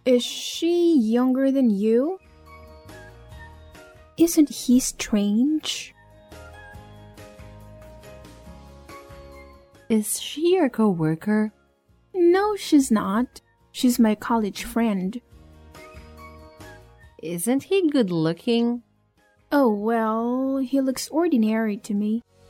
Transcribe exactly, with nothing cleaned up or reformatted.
Is she younger than you? Isn't he strange? Is she your coworker? No, she's not. She's my college friend. Isn't he good looking? Oh, well, he looks ordinary to me.